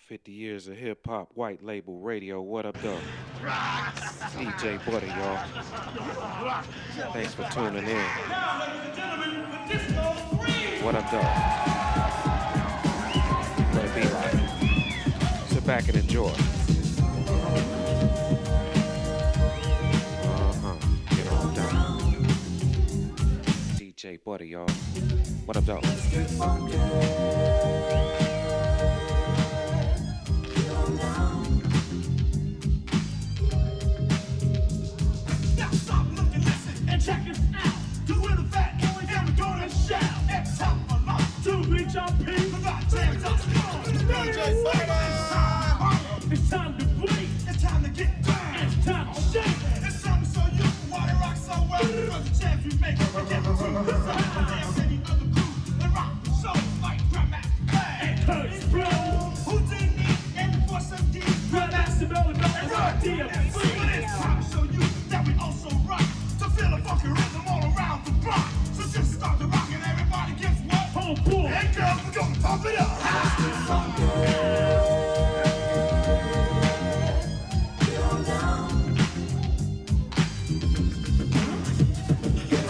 50 years of hip-hop, white label radio, what up, though? DJ Buddy, y'all. Thanks for tuning in. What up, though? What it be like? Sit back and enjoy. Get on down. DJ Buddy, y'all. What up, though? Check it out. Do it fat, and we're gonna shout. It's time for life to reach our peak. It's time to bleed. It's time to get down. It's time to shake. It's something so you why they rock so well. Because the chance we make we get to the side. Damn city of the crew. They rock the show like dramatic play. And curse blow. Who didn't need and for some deep. Grandmaster Melody and idea. But it's time to show you that we also rock. Feel the funky rhythm all around the block. So just start the rock and everybody gets what? Oh boy! Hey girls, we're gonna pump it up. Get on down. Get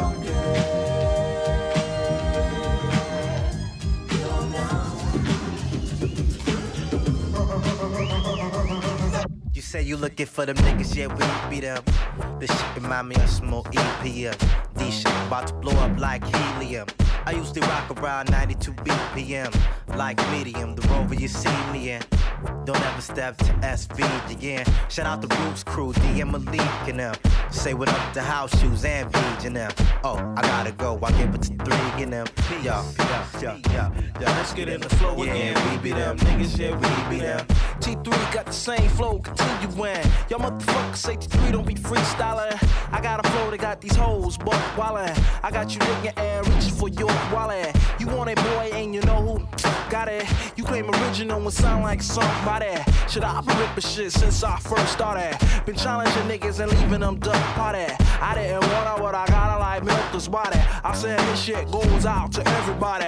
on down. You say you looking for them niggas, yeah, we be them. This shit remind me of some more EPM. These shit about to blow up like helium. I used to rock around 92 BPM, like medium, the Rover you see me in. Don't ever step to SV again. Shout out the Roots crew, DM Malik and them. Say what up to House Shoes and Beach and them. Oh, I gotta go, I give it to 3 and them. Yo, let's get in the flow again. Yeah, we be them niggas, yeah, we be them. T3 got the same flow, continuing. Y'all motherfuckers say T3 don't be freestyling. I got a flow that got these hoes, but wildin'. I got you in your air, reaching for your wallet. You want it, boy, and you know who got it. You claim original and sound like somebody. Should I been ripping shit since I first started? Been challenging niggas and leaving them duck party. I didn't want what I gotta like milk this body. I said this shit goes out to everybody.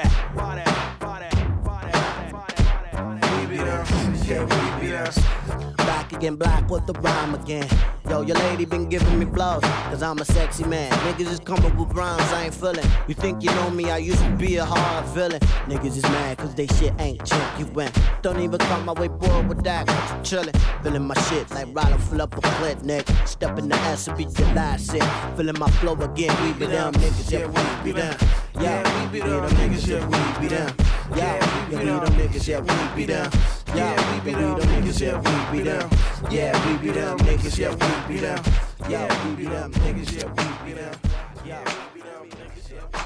We be them, yeah, we be them. Back again, black with the rhyme again. Yo, your lady been giving me blows, cause I'm a sexy man. Niggas just coming with rhymes I ain't feeling. You think you know me, I used to be a hard villain. Niggas is mad cause they shit ain't genuine. Don't even come my way bored with that, cause I'm chillin'. Feeling my shit like Ryder fill up a clip, nigga. Step in the ass and be the last shit. Feeling my flow again, we be them niggas, yeah, we be them. Yeah, we be them niggas, yeah, we be them. Yeah, we be them niggas, yeah, we be them. Yeah, we be them niggas, yeah, we be them. Yeah, we be them niggas, yeah, we be them. Yeah, we be them niggas, yeah, we be them. Yeah, we be them niggas, yeah, we be them.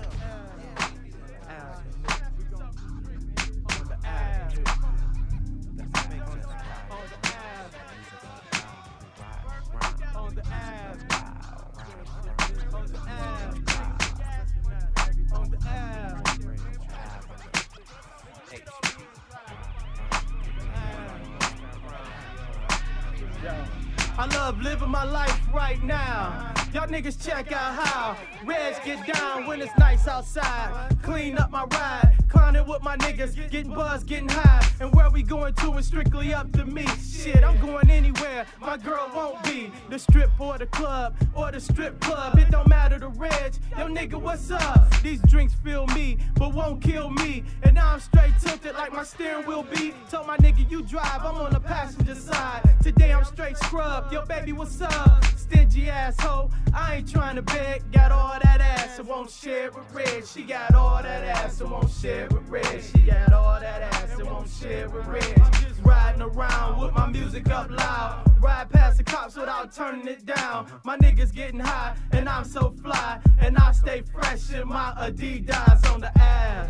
I love living my life right now. Y'all niggas check out how Reds get down when it's nice outside. Clean up my ride, clowning with my niggas, getting buzzed, getting high. And where we going to is strictly up to me. Shit, I'm going anywhere my girl won't be. The strip or the club or the strip club. It don't matter the Reds. Yo nigga, what's up? These drinks fill me, but won't kill me. And now I'm straight tilted like my steering wheel be. Told my nigga you drive, I'm on the passenger side. Today I'm straight scrubbed. Yo baby, what's up? Stingy asshole. I ain't trying to beg. Got all that ass and won't share with Red. She got all that ass and won't share with Red. She got all that ass and won't share with Red. I'm just riding around with my music up loud. Ride past the cops without turning it down. My niggas getting high and I'm so fly. And I stay fresh in my Adidas on the ass.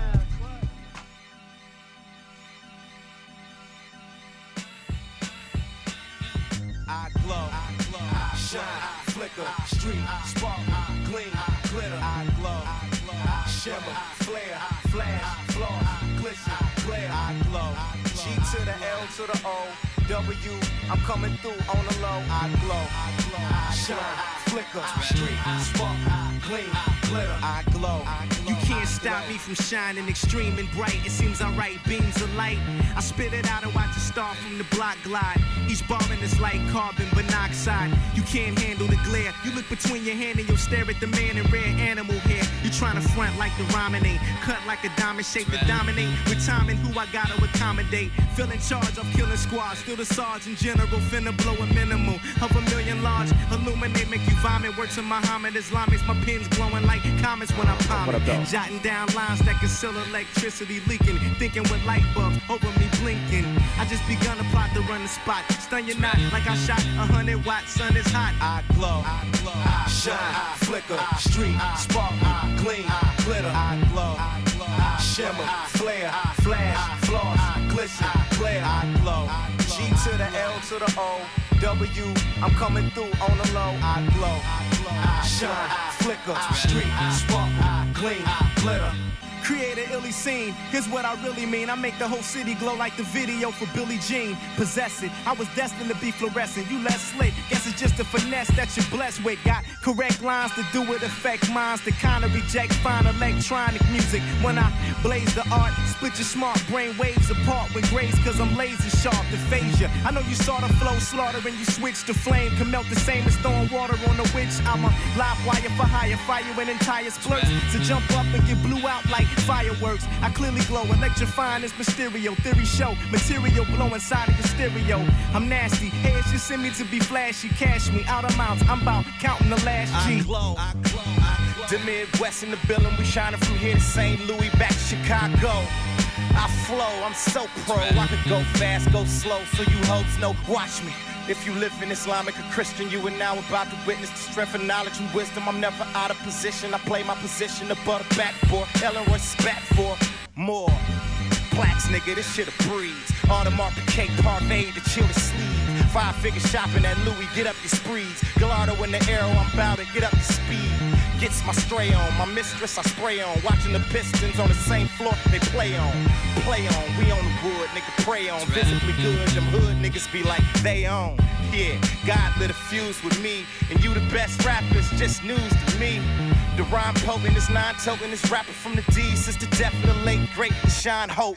I glow, shine, flicker, street, spark, gleam, glitter. I glow, shimmer, flare, flash, floss, glisten, glare. I glow, G to the L to the O, W, I'm coming through on the low. I glow, shine, flicker, street, spark, gleam, glitter, I glow. You can't stop me from shining extreme and bright. It seems alright, beams of light. I spit it out and watch it start from the block glide. Each bombing is like carbon monoxide. You can't handle the glare. You look between your hand and you'll stare at the man in rare animal hair. You trying to front like the ramen ain't. Cut like a diamond shape to dominate. With time and who I gotta accommodate. Feel in charge of killing squads. Still the sergeant general. Finna blow a minimal of a million large. Illuminate, make you vomit. Words of Muhammad Islamics. My pen's glowing like comets when I palm it. Jotting down lines that conceal electricity leaking. Thinking with light bulbs over me blinking. I just begun to plot to run the spot. Stun your knot like I shot 100 watts. Sun is hot. I glow, I shine, flicker, street, spark, gleam, glitter. I glow, shimmer, flare, flash, floss, glisten, glare. I glow. G to the L to the O, W. I'm coming through on the low. I glow, shine, flicker, street, spark, gleam, glitter. Create an illy scene, here's what I really mean. I make the whole city glow like the video for Billie Jean. Possess it, I was destined to be fluorescent. You less slick, guess it's just a finesse that you're blessed with. Got correct lines to do it, affect minds. To kind of reject fine electronic music. When I blaze the art, split your smart brain waves apart with grace. Cause I'm laser sharp, the phasia. I know you saw the flow slaughter and you switched to flame. Can melt the same as throwing water on a witch. I'm a live wire for hire, fire an entire splurge. So jump up and get blew out like fireworks. I clearly glow, electrifying this Mysterio. Theory show, material blow inside of your stereo. I'm nasty, heads just send me to be flashy. Cash me out of mouths, I'm about counting the last G. I glow. The Midwest in the building, we shining from here to St. Louis, back to Chicago. I flow, I'm so pro. I could go fast, go slow, so you hopes know. Watch me. If you live in Islamic or Christian, you are now about to witness the strength of knowledge and wisdom. I'm never out of position. I play my position to butter backboard. Eleanor spat for more. Blacks, nigga, this shit a breeze. Audemars Piguet parfait to chill the sleeve. 5-figure shopping at Louis, get up your sprees. Gallardo in the arrow, I'm bout to get up to speed. Gets my stray on, my mistress I spray on. Watching the Pistons on the same floor they play on. Play on, we on the wood, nigga pray on. Visibly good, them hood niggas be like they on. Yeah, God lit a fuse with me. And you the best rappers, just news to me. The rhyme potent is non-token, this rapper from the D. Since the death of the late great Sean Hope.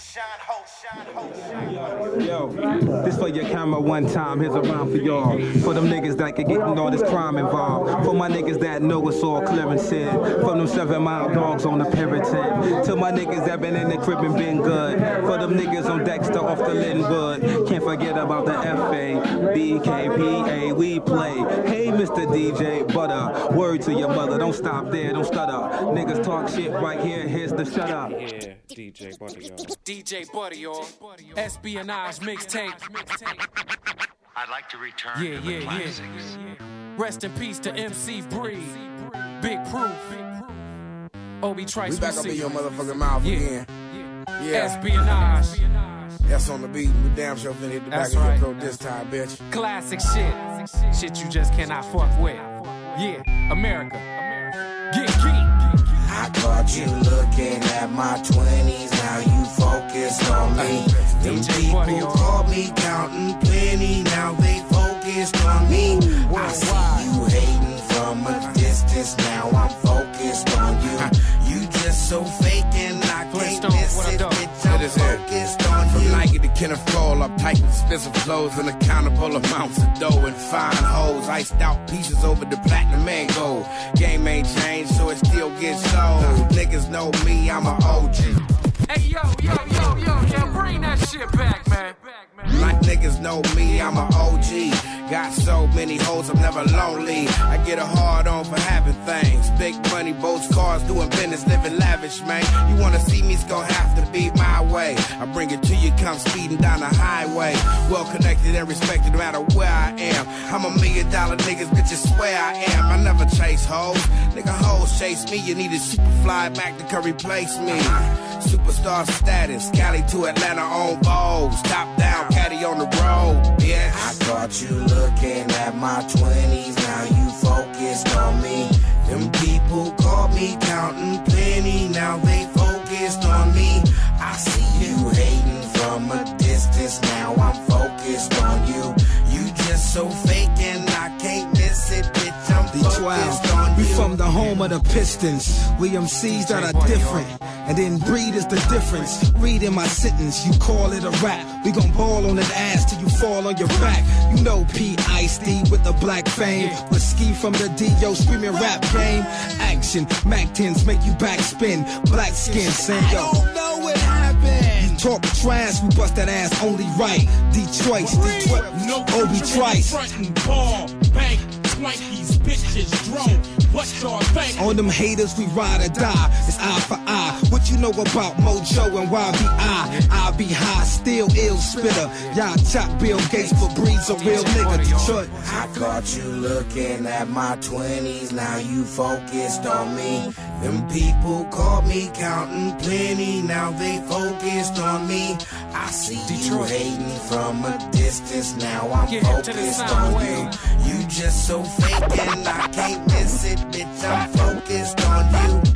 Yo, this for your camera one time, here's a rhyme for y'all. For them niggas that can get in all this crime involved. For my niggas that know it's all clear and said. From them 7 Mile dogs on the Puritan. To my niggas that been in the crib and been good. For them niggas on Dexter off the Linwood. Can't forget about the FA, BKPA, we play. Hey Mr. DJ Butter, word to your mother, don't stop there, don't stutter. Niggas talk shit right here, here's the shut up. Yeah, DJ Buddy, y'all. DJ Buddy, y'all. Espionage mixtape. I'd like to return to the classics. Rest in peace to MC Breed. Big Proof. Obi Trice. We back up in your motherfucking mouth again. Yeah. Espionage. That's on the beat. We damn sure finna hit the back of your throat this time, bitch. Classic shit. Shit you just cannot fuck with. Yeah, America. Get geek. I caught you looking at my 20s, now you focused on me. Them people called me counting plenty, now they focused on me. I see you hating from a distance, now I'm focused on you. You just so fake and I can't miss it, bitch, I'm focused on you. From Nike to Kenneth Cole, uptight with expensive clothes and accountable amounts of dough and fine hoes. Iced out pieces over the platinum and gold. Game ain't changed, so it still gets sold. Niggas know me, I'm an OG. Hey, yo, bring that shit back, man. Like niggas know me, I'm an OG. Got so many hoes, I'm never lonely. I get a hard on for having things. Big money, boats, cars, doing business, living lavish, man. You wanna see me, it's gonna have to be my way. I bring it to you, come speeding down the highway. Well connected and respected no matter where I am. I'm $1 million niggas, bitches swear I am. I never chase hoes. Nigga, hoes chase me. You need a super fly back that can replace me. Superstar status, Cali to Atlanta on Vogue. Top down, caddy on the road, bitch. I caught you looking at my 20s, now you focused on me. Them people called me counting plenty, now they focused on me. I see you hating from a distance, now I'm focused on you. You just so fake and I can't miss it, bitch, I'm focused home of the Pistons. We MCs that are different, and then breed is the difference. Reading my sentence, you call it a rap. We gon' ball on that ass till you fall on your back. You know P. Ice-D with the black fame. With Ski from the D.O. screaming rap game. Action, Mac 10s make you backspin. Black skin saying, yo, I don't know what happened. You talk trash, we bust that ass only right. Detroit, Obi Trice. Ball, bank, Twankies, bitches, drone. What y'all think? On them haters, we ride or die. It's eye for eye. What you know about Mojo and YBI? I be high, still ill spitter. Y'all chop Bill Gates, but Breed's a real nigga. Detroit. I caught you looking at my 20s. Now you focused on me. Them people caught me counting plenty. Now they focused on me. I see Detroit. You hating from a distance. Now I'm focused on you. You just so fake and I can't miss it. Bitch, I'm focused on you.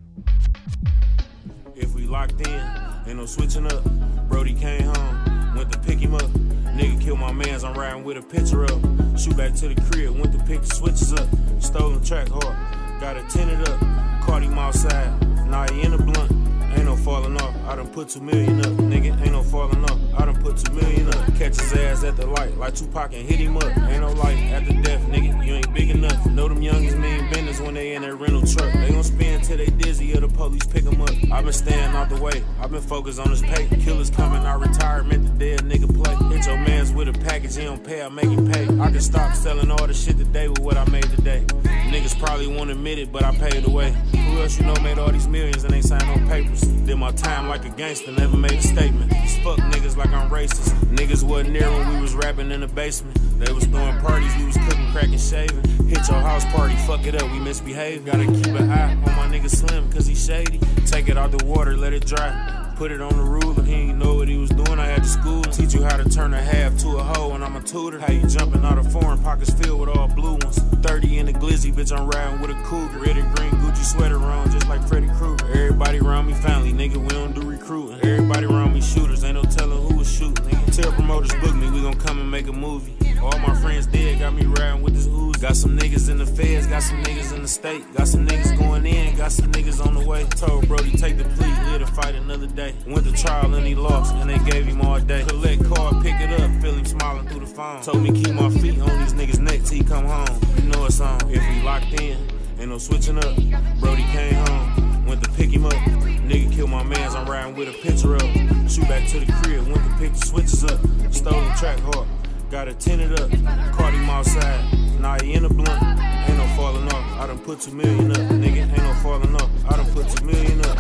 If we locked in, ain't no switching up. Brody came home, went to pick him up. Nigga killed my mans, I'm riding with a picture up. Shoot back to the crib, went to pick the switches up. Stolen track hard, got it tinted up. Caught him outside, now he in a blunt. Ain't no falling off, I done put 2 million up. Nigga, ain't no falling off, I done put 2 million up. Catch his ass at the light, like Tupac and hit him up. Ain't no light after death, nigga, you ain't big enough. Know them youngins mean business when they in that rental truck. They gon' spin till they dizzy or the police pick them up. I been staying out the way, I been focused on this pay. Killers coming out retirement, the dead nigga play. Hit your mans with a package, he don't pay, I make him pay. I can stop selling all the shit today with what I made today. Niggas probably won't admit it, but I paid the way. Who else you know made all these millions and ain't signed no papers? Did my time like a gangster, never made a statement. Just fuck niggas like I'm racist. Niggas wasn't there when we was rapping in the basement. They was throwing parties, we was cooking, cracking, shaving. Hit your house party, fuck it up, we misbehave. Gotta keep an eye on my nigga Slim, cause he shady. Take it out the water, let it dry. Put it on the ruler, he ain't know what he was doing. I had to school, teach you how to turn a half to a hoe, and I'm a tutor. How you jumping out of foreign pockets filled with all blue ones. 30 in the glizzy, bitch, I'm riding with a cougar. Red and green Gucci sweater on, just like Freddy Krueger. Everybody around me family, nigga, we don't do recruiting. Everybody around me shooters, ain't no telling who was shooting, nigga. Tell promoters book me, we gon' come and make a movie. All my friends dead, got me riding with this ooze. Got some niggas in the feds, got some niggas in the state. Got some niggas going in, got some niggas on the way. Told Brody take the plea, live to fight another day. Went to trial and he lost, and they gave him all day. Collect card, pick it up, feel him smiling through the phone. Told me keep my feet on these niggas' neck till he come home. You know it's on, if we locked in, ain't no switching up. Brody came home, went to pick him up. Nigga killed my mans, I'm riding with a picture up. Shoot back to the crib, went to pick the switches up. Stolen track hard, got it tinted up. Caught him outside, now he in a blunt. Ain't no falling off, I done put 2 million up. Nigga, ain't no falling off, I done put 2 million up.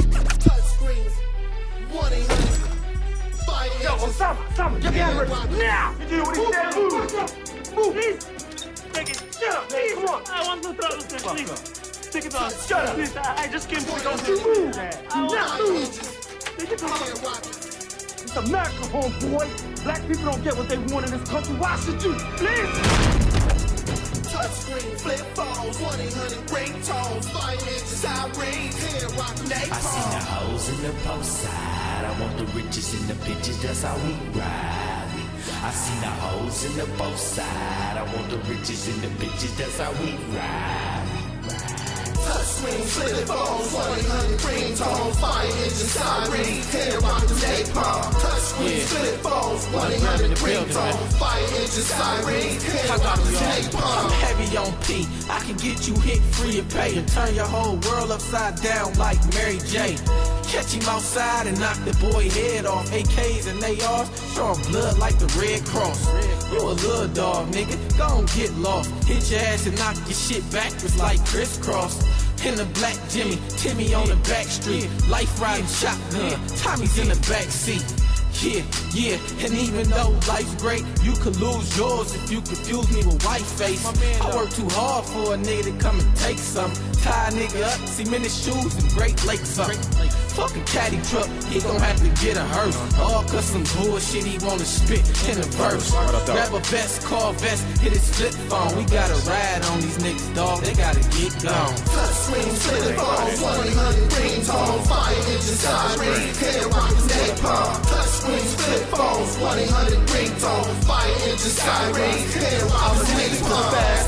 Yo, Osama, get me out of here now! You do what he said, move! Please! Take it, shut up, please! Come on! I want to throw this thing, please! Take it off, shut up! Please, I just came to move! Do not move! Take it off! It's America, homeboy! Black people don't get what they want in this country, why should you? Please! Touchscreen, flip phones, 1-800 ringtones, fire engines, sirens, hair rock, napalm. I see the hoes in the post side. I want the riches in the bitches, that's how we ride. I see the hoes in the both side. I want the riches in the bitches, that's how we ride. Touchscreen, flip phones, 1-800 ringtones, fire engines, sirens, hair rock, napalm. Touchscreen, flip phones, 1-800 ringtones, fire engines, sirens, hair rock, napalm. I'm heavy on P. I can get you hit free and pay and turn your whole world upside down like Mary J. Catch him outside and knock the boy head off. AKs and ARs, showing blood like the Red Cross. You a little dog, nigga, gon' get lost. Hit your ass and knock your shit backwards like crisscross. In the black Jimmy, Timmy on the back street. Life riding shotgun, Tommy's in the back seat. Yeah, and even though life's great, you could lose yours if you confuse me with white face. I work too hard for a nigga to come and take some. Tie a nigga up, cemented shoes and Great Lakes up. Fucking caddy truck, he gon' have to get a hearse. All cause some bullshit he wanna spit in a verse. Grab a vest, call vest, hit his flip phone. We gotta ride on these niggas, dog, they gotta get gone. Touchscreen, flip phones, 1-800 ringtones, fire engines, sirens, hair rock, napalm. Touchscreen, flip phones, 1-800 ringtones, fire engines, sirens, hair rock, napalm. Fast cash,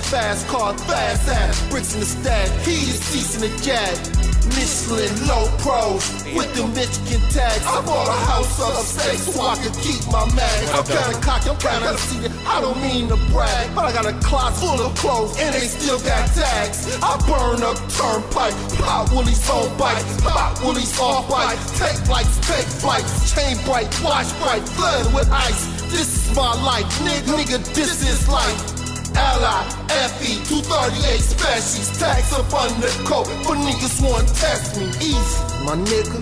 fast car, fast ass, bricks in the stash, heated seats in the jag. Michelin low pros with the Michigan tags. I bought a house upstate so I could keep my mag. I'm kinda cocky, I'm kinda conceited. I don't mean to brag, but I got a closet full of clothes and they still got tags. I burn up turnpike, pop Willie's on bike, pop Willie's off bike, take lights, take flights, chain bright, watch bright, flood with ice. This is my life, nigga, this is life. L-I-F-E, 238 specials, tags up on the coat, for niggas want to test me. Easy, my nigga,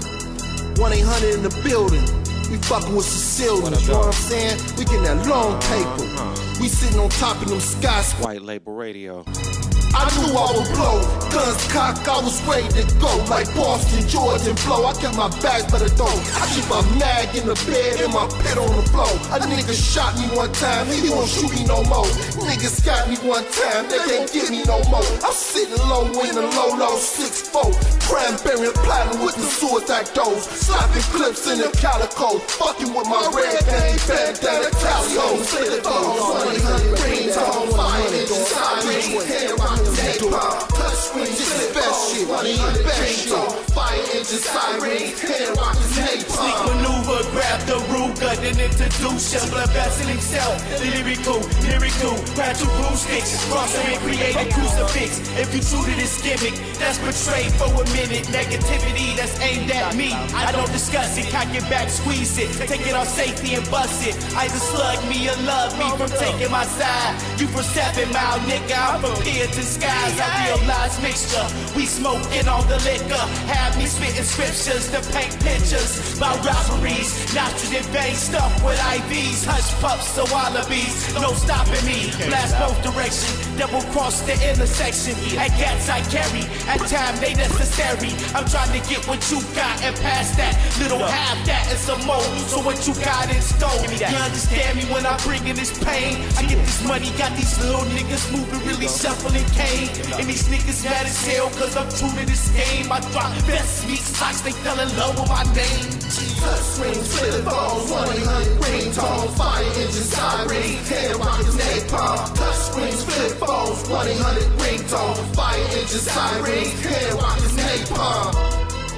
1-800 in the building. We fucking with Sicilians, you know what I'm saying? We getting that long paper. We sitting on top of them skies. White Label Radio. I knew I would blow, guns cocked, I was ready to go. Like Boston, Georgia, and blow. I kept my bags by the door. I keep my mag in the bed and my pit on the floor. A nigga shot me one time, he won't shoot me no more. Niggas got me one time, they can't get me no more. I'm sitting low in the low 6'4", cranberry and platinum with the suicide dose. Slapping clips in the calico, fucking with my red gang bandana calico. Split those, 100 ringtones, fire engine sirens, hair rock. Touch screens, this is best shit. Money in the best shit. Fire engine sirens, hand rockets, napalm. Sneak maneuver, grab the Ruger, then introduce him. Blood vessel himself, the lyrical, gradual cruise sticks. Crossing and create a crucifix. If you true to this gimmick, that's betrayed for a minute. Negativity that's aimed at me. I don't discuss it, cock it back, squeeze it. Take it off safety and bust it. Either slug me or love me from taking my side. You for 7 Mile, nigga, I'm from here to skies. I realize mixture, we smoking all the liquor. Have me spitting scriptures to paint pictures about robberies, nostrils and veins stuffed with IVs, hush pups or wallabies. No stopping me, blast both directions, double cross the intersection. At cats I carry, at time they necessary. I'm trying to get what you got and pass that. Little half that and some more. So what you got in store? You understand me when I bring in this pain? I get this money, got these little niggas moving really shuffling cane. And these niggas mad as hell cause I'm true to this game. I drop best meat socks, they fell in love with my name. Touch screens, flip phones, 1-800 ringtones, fire engine sirens, hand rockets, napalm. Touch screens, flip phones, 1-800 ringtones, fire engine sirens, hand rockets, napalm.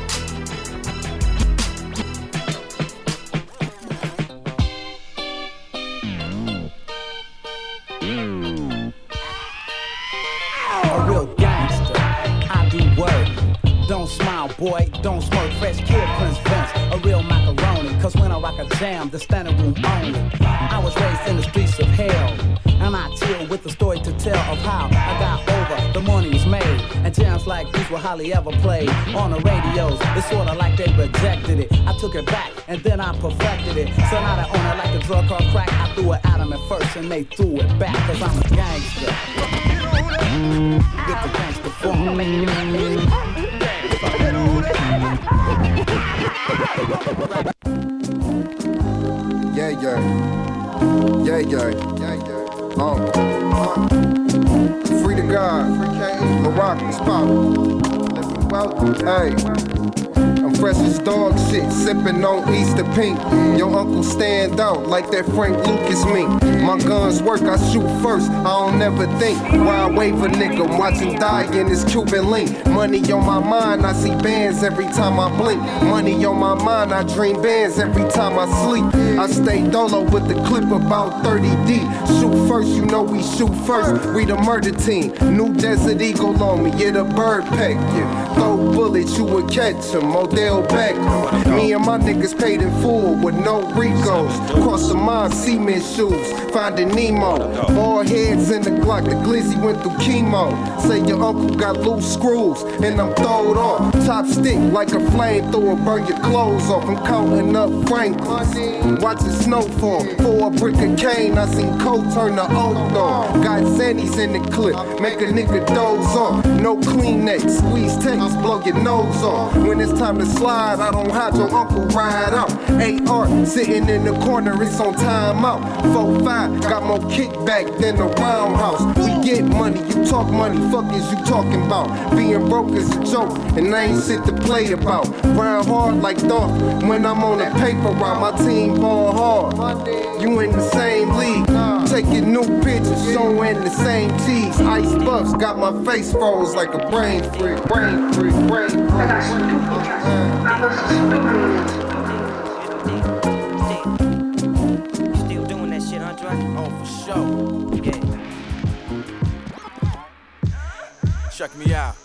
Don't smile, boy, don't smirk. Fresh kid, Prince Vince, a real macaroni. Cause when I rock a jam, the standing room only. I was raised in the streets of hell, and I chill with the story to tell of how I got over, the money was made. And jams like these were hardly ever played on the radios. It's sorta like they rejected it. I took it back, and then I perfected it. So now they own it like a drug called crack. I threw it at them at first, and they threw it back. Cause I'm a gangster. Get the gangster form. Free to God, Morocco's pop. Hey, I'm fresh as dog shit, sipping on Easter pink. Your uncle stand out like that Frank Lucas me. My guns work, I shoot first, I don't never think. Why I wave a nigga, watching die in this Cuban link. Money on my mind, I see bands every time I blink. Money on my mind, I dream bands every time I sleep. I stay dolo with the clip about 30 deep. Shoot first, you know we shoot first. We the murder team. New Desert Eagle on me, yeah, the bird peck. Yeah. Throw bullets, you would catch them. Odell Beckham. Me and my niggas paid in full with no Ricos. Cross the mine, cement shoes, finding Nemo. Ball heads in the Glock, the glizzy went through chemo. Say your uncle got loose screws, and I'm throwed off. Top stick like a flamethrower, burn your clothes off. I'm counting up Franklins, watching snowfall. For a brick of cane, I seen Cole turn the old dog. Got Zannies in the clip, make a nigga doze off. No Kleenex, squeeze text, blow your nose off. When it's time to slide, I don't have your uncle ride out. AR sitting in the corner, it's on timeout. 4-5, got more kickback than the roundhouse. We get money, you talk money, fuck is you talking about? Being broke is a joke, and I ain't shit to play about. Grind hard like Dolph when I'm on a paper route. My team ball hard, you in the same league. Taking new pictures, showing the same tees. Ice buffs got my face froze like a brain freak. Still doing that shit, Andre? Oh, for sure. Yeah. Check me out.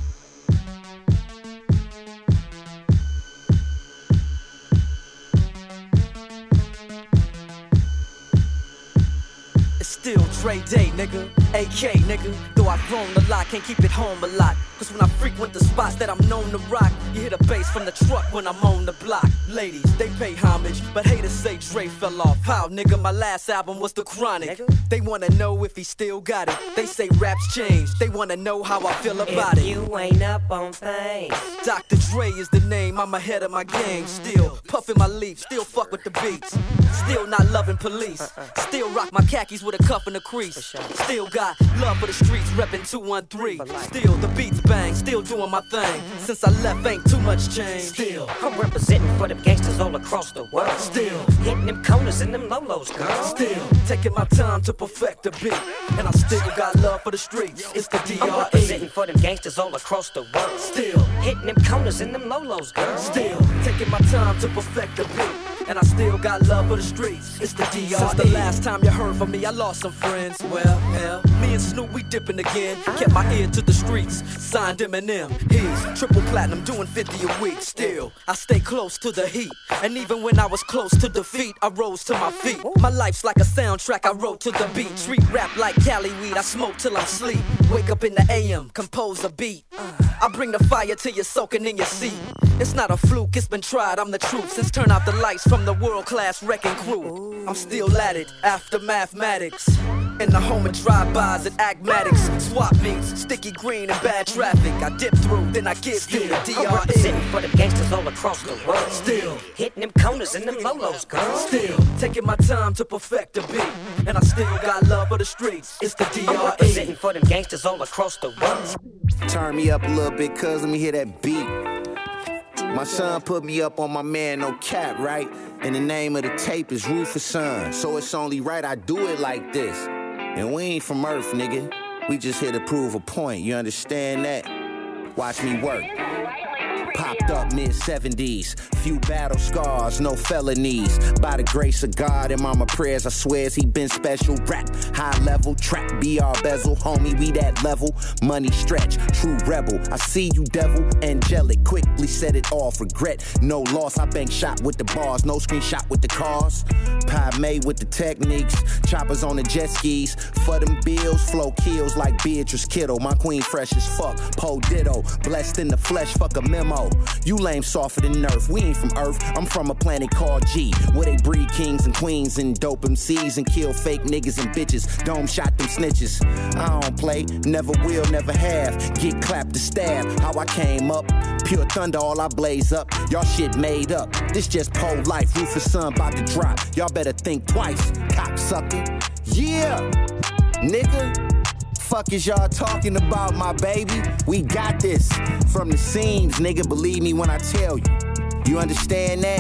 Still Dre Day, nigga, AK, nigga. Though I've grown a lot, can't keep it home a lot. Cause when I frequent the spots that I'm known to rock, you hear the bass from the truck when I'm on the block. Ladies, they pay homage, but haters say Dre fell off. How, nigga, my last album was The Chronic. They wanna know if he still got it. They say raps changed, they wanna know how I feel about it. You ain't up on things. Dr. Dre is the name, I'm ahead of my game. Still puffin' my leaf, still fuck with the beats. Still not loving police. Still rock my khakis with a cuff and a crease. Still got love for the streets, reppin' 213. Still the beats bang, still doing my thing. Since I left, ain't too much change. Still I'm representing for them gangsters all across the world. Still hitting them corners and them lolos, girl. Still taking my time to perfect the beat. And I still got love for the streets. It's the DRE. I'm representing for them gangsters all across the world. Still hitting them corners and them lolos, girl. Still taking my time to perfect the beat. And I still got love for the streets. It's the DRE. Since the last time you heard from me, I lost some friends. Well, hell, me and Snoop, we dipping again. Kept my ear to the streets, signed Eminem. He's triple platinum, doing 50 a week. Still, I stay close to the heat. And even when I was close to defeat, I rose to my feet. My life's like a soundtrack I wrote to the beat. Street rap like Cali weed, I smoke till I'm sleep. Wake up in the AM, compose a beat. I bring the fire till you're soaking in your seat. It's not a fluke, it's been tried, I'm the truth. Since turn out the lights from the world-class wrecking crew, I'm still at it, after mathematics. In the home of drive-bys and agmatics. Swap meets, sticky green and bad traffic. I dip through, then I get still the DRE. I'm representing for them gangsters all across the world. Still hitting them corners and them lolos, girl. Still taking my time to perfect the beat. And I still got love for the streets. It's the DRE. I'm representing for them gangsters all across the world. Turn me up a little bit, cuz let me hear that beat. My son put me up on my man, no cap, right? And the name of the tape is Rufus Son. So it's only right I do it like this. And we ain't from Earth, nigga. We just here to prove a point, you understand that? Watch me work. Popped up mid-70s, few battle scars, no felonies. By the grace of God and mama prayers, I swears he been special. Rap, high level, trap, BR bezel, homie, we that level. Money stretch, true rebel. I see you, devil, angelic. Quickly set it off, regret, no loss. I bang shot with the bars, no screenshot with the cars. Pie made with the techniques, choppers on the jet skis. For them bills, flow kills like Beatrice Kiddo. My queen fresh as fuck, Po Ditto. Blessed in the flesh, fuck a memo. You lame softer than Earth, we ain't from Earth. I'm from a planet called G, where they breed kings and queens and dope MCs and kill fake niggas and bitches. Dome shot them snitches. I don't play, never will, never have. Get clapped to stab, how I came up. Pure thunder, all I blaze up. Y'all shit made up. This just pole life, Rufus Son about to drop. Y'all better think twice, cocksucker. Yeah, nigga. Fuck is y'all talking about, my baby? We got this from the seams, nigga. Believe me when I tell you. You understand that?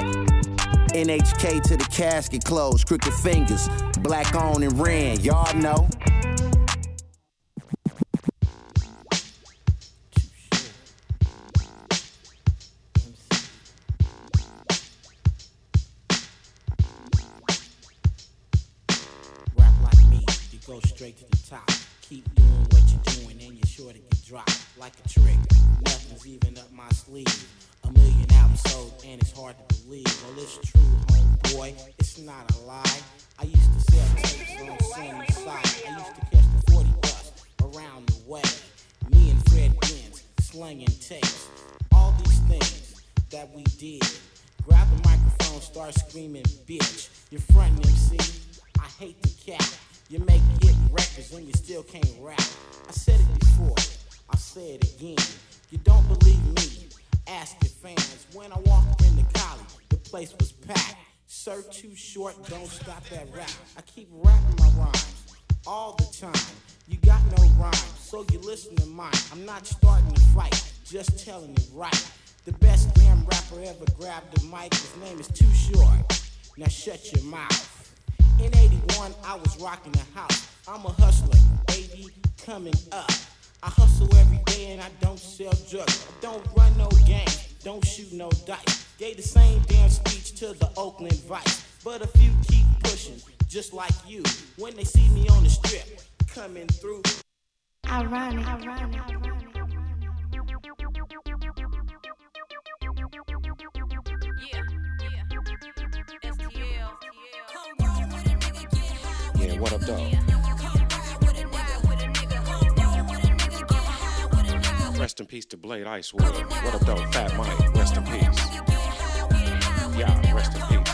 NHK to the casket closed, crooked fingers, black on and ran. Y'all know. Rap like me, you go straight to the top. Keep doing what you're doing and you're sure to get dropped like a trigger. Nothing's even up my sleeve. 1 million albums sold and it's hard to believe. Well, it's true, homeboy, it's not a lie. I used to sell tapes on Sunny Side. I used to catch the 40 bus around the way. Me and Fred Benz slinging tapes. All these things that we did. Grab the microphone, start screaming, bitch. You're frontin' MC, I hate the cap. You make hit records and you still can't rap. I said it before, I'll say it again. You don't believe me? Ask your fans. When I walked into Cali, the place was packed. Sir, too short, don't stop that rap. I keep rapping my rhymes all the time. You got no rhyme, so you listen to mine. I'm not starting to fight, just telling it right. The best damn rapper ever grabbed the mic, his name is Too Short. Now shut your mouth. In 81, I was rocking the house. I'm a hustler, baby, coming up. I hustle every day and I don't sell drugs. I don't run no game, don't shoot no dice. Gave the same damn speech to the Oakland Vice. But a few keep pushing, just like you. When they see me on the strip, coming through. Ironic. Yeah, what up, dog? Rest in peace to Blade Icewood. What up, dog? Fat Mike. Rest in peace. Yeah, rest in peace.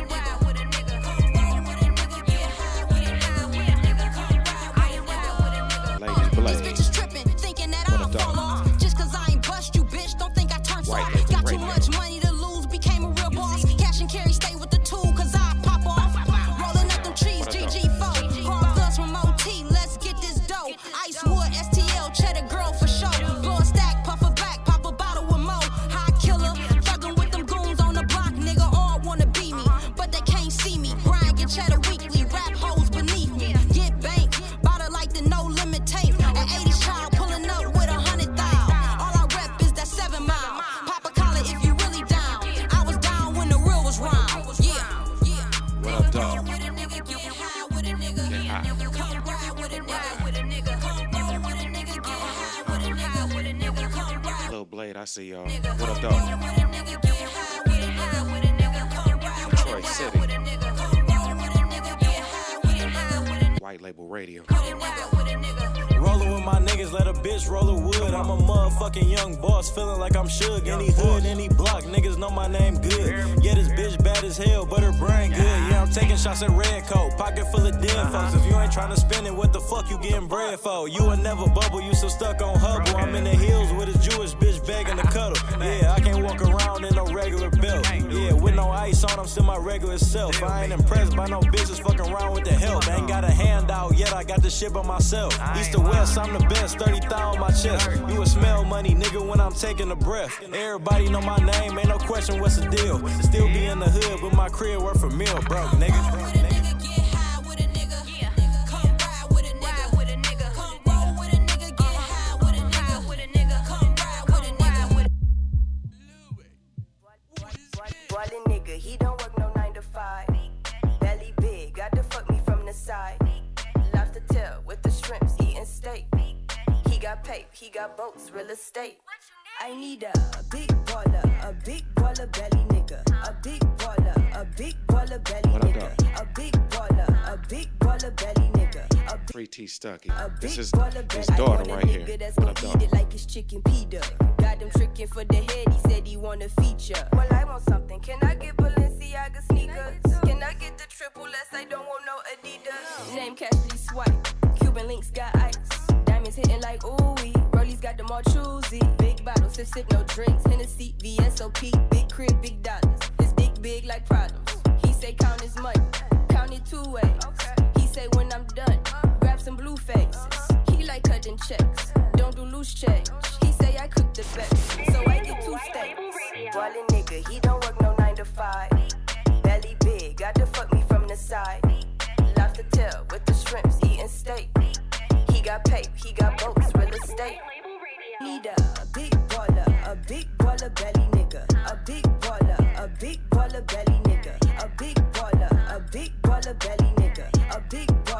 Lady Blade. What up, dog? Just cause I ain't bust you, bitch. Don't think I turned soft. Got too much money to lose, became a real boss. Cash and carry, stay with the tool, cause I pop off. Rolling up them trees, GG4. Hard guns from OT, let's get this dough. Icewood, STL, cheddar girl for sure. Blow a stack, puff a back, pop a bottle with mo. High killer, thuggin' with them goons on the block. Nigga all wanna be me, but they can't see me. Grind, get cheddar weekly, rap hoes beneath me. Get banked, bottle like the no limit tape. An 80s child pulling up with 100,000. All I rep is that 7 Mile. Pop a collar if you really down. I was down when the real was round. Yeah. What up, dog? Little Blade, I see y'all. What up, dog? Detroit City. White Label Radio. Rollin' with my niggas, let a bitch roll a wood. I'm a motherfucking young boss, feeling like I'm Suge. Any hood, any block, niggas know my name good. Yeah, this bitch bad as hell, but her brain good. Yeah, I'm taking shots at Red Coat, pocket full of dead folks. If you ain't trying to spend it, what the fuck you getting bread for? You would never bubble, you so stuck on Hubble. I'm in the hills with a Jewish bitch begging to cuddle. Yeah, I can't walk around in no regular belt. Yeah, with no ice on, I'm still my regular self. I ain't impressed by no bitches fucking around with the help. I ain't got a handout yet, I got the shit by myself. East to west, I'm the best, 30 thou on my chest. You would smell money, nigga, when I'm taking a breath. Everybody know my name, ain't no question what's the deal. Still be in the hood, but my crib worth a meal, broke nigga. Ballin' nigga, he don't work no 9 to 5. Belly big, got to fuck me from the side. Lobster tail with the shrimps, eating steak. He got pape, he got boats, real estate. I need a big baller belly nigga. A big baller belly nigga. A big baller belly nigga. Free T Stucky. This is his daughter right here. What up, dog? Eat it like it's chicken Peter. Got him tricking for the head, he said he want a feature. Well, I want something. Can I get Balenciaga sneakers? Can I get the triple S? I don't want no Adidas. Name Cassidy Swipe. Cuban links got ice. Diamonds hitting like ooh-wee. Rollies got them all choosy. Big bottles, sip, no drinks. Hennessy, VSOP. Big crib, big dollars. His dick big like problems. He say count his money. Count it 2 ways. He say when I'm done, grab some blue faces. He like cutting checks. Don't do loose change. He say I cook the best. So I get 2 steaks. Ballin' nigga, he don't work no 9 to 5. Belly big, got to fuck me from the side. Lobster tail with the shrimps, eating steak. He got pape, he got boats, real estate. Need a big baller belly nigga. A big baller belly nigga. A big baller belly nigga. A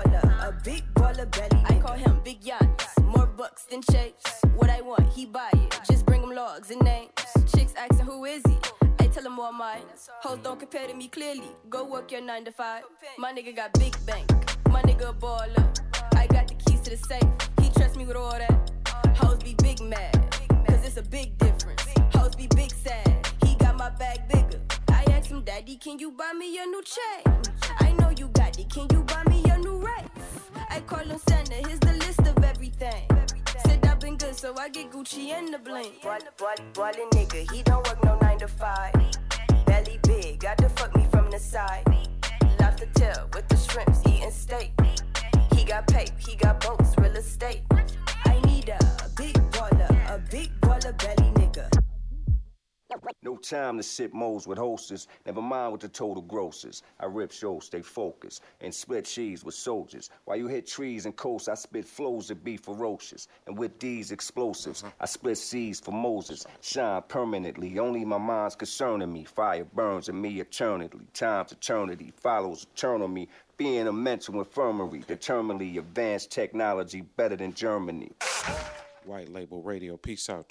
big baller belly nigga. I call him Big Giannis, more bucks than Chase. What I want, he buy it. Just bring him logs and names. Chicks asking who is he? I tell him all mine. Hoes don't compare to me clearly. Go work your 9 to 5. My nigga got big bank. My nigga a baller. I got the keys to the safe. He trust me with all that. Hoes be big mad, cause it's a big difference. Hoes be big sad. He got my bag bigger. I asked him, Daddy, can you buy me a new chain? I know you got it. Can you buy me a new race? I call him Santa. Here's the list of everything. Said I've been good, so I get Gucci and the bling. Ballin' nigga, he don't work no 9 to 5. Belly big, got to fuck me from the side. Lobster tail with the shrimps, eating steak. He got paper, he got boats, real estate. I need a big baller belly nigga. No time to sip moles with hostess. Never mind with the total grosses. I rip shows, stay focused, and split cheese with soldiers. While you hit trees and coasts, I spit flows that be ferocious. And with these explosives, I split seas for Moses. Shine permanently, only my mind's concerning me. Fire burns in me eternally. Time's eternity follows eternal me. Being a mental infirmary, determinedly advanced technology better than Germany. White Label Radio, peace out.